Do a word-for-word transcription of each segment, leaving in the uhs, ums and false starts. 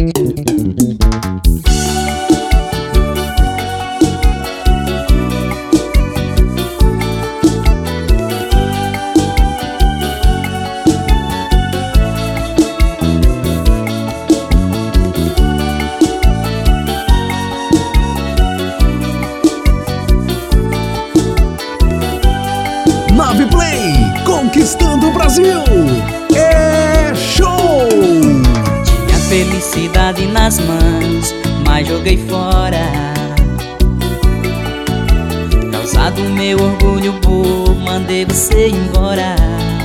Nave Play, conquistando o Brasil, é show! Tinha felicidade nas mãos, mas joguei fora. Causado meu orgulho bobo, mandei você embora.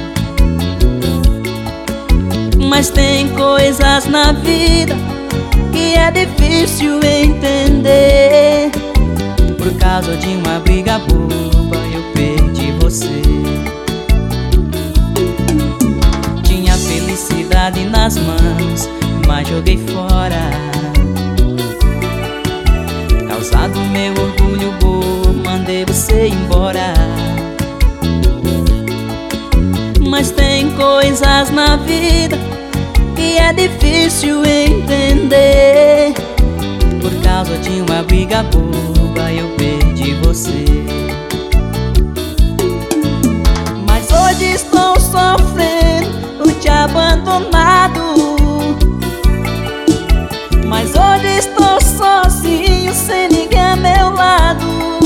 Mas tem coisas na vida que é difícil entender. Por causa de uma briga boba eu perdi você. Tinha felicidade nas mãos, mas joguei fora. Causado meu orgulho bobo, mandei você embora. Mas tem coisas na vida que é difícil entender. Por causa de uma briga boba eu perdi você. Mas hoje estou sofrendo por te abandonado. Mas hoje estou sozinho, sem ninguém ao meu lado.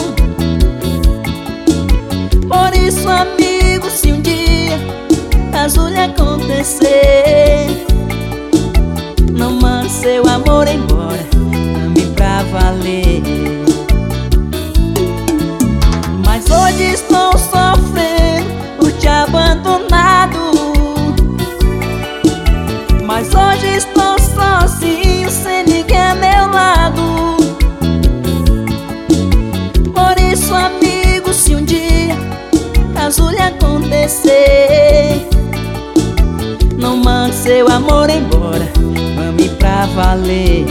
Por isso, amigo, se um dia caso lhe acontecer, não mande seu amor embora, ame pra valer. Mas hoje estou sofrendo por te abandonado. Mas hoje estou sozinho, sem ninguém ao meu lado. Por isso, amigo, se um dia caso lhe acontecer, não mande seu amor embora, ame pra valer.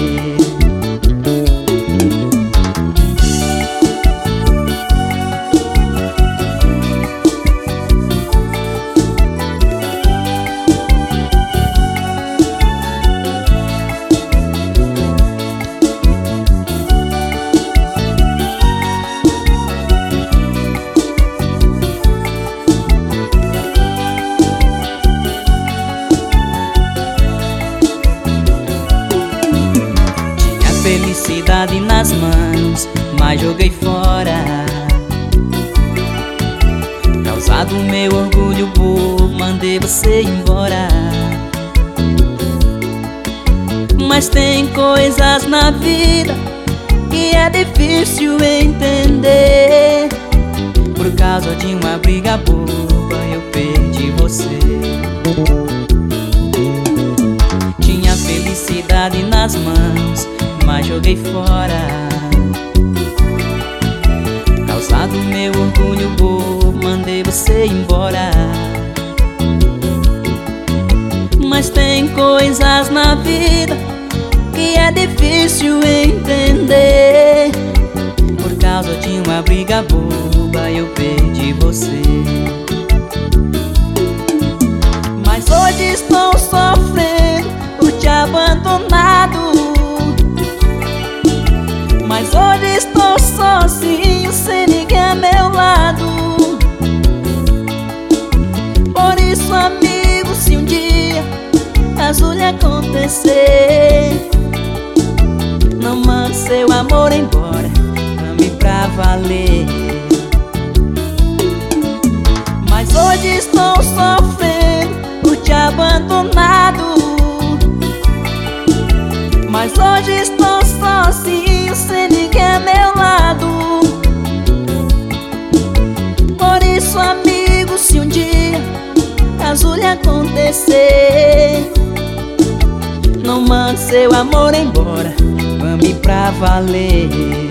Felicidade nas mãos, mas joguei fora. Causado meu orgulho bobo, mandei você embora. Mas tem coisas na vida que é difícil entender. Por causa de uma briga boba eu perdi você. Tinha felicidade nas mãos, mas joguei fora. Causado meu orgulho bobo, mandei você embora. Mas tem coisas na vida que é difícil entender. Por causa de uma briga boba eu perdi você. Mas hoje estou sofrendo por te abandonado. Mas hoje estou sozinho, sem ninguém ao meu lado. Por isso, amigo, se um dia caso lhe acontecer, não mande seu amor embora, ame pra valer. Mas hoje estou sofrendo por te abandonado. Mas hoje estou sozinho, sem ninguém ao meu lado. Por isso, amigo, se um dia caso lhe acontecer, não mande seu amor embora, ame pra valer.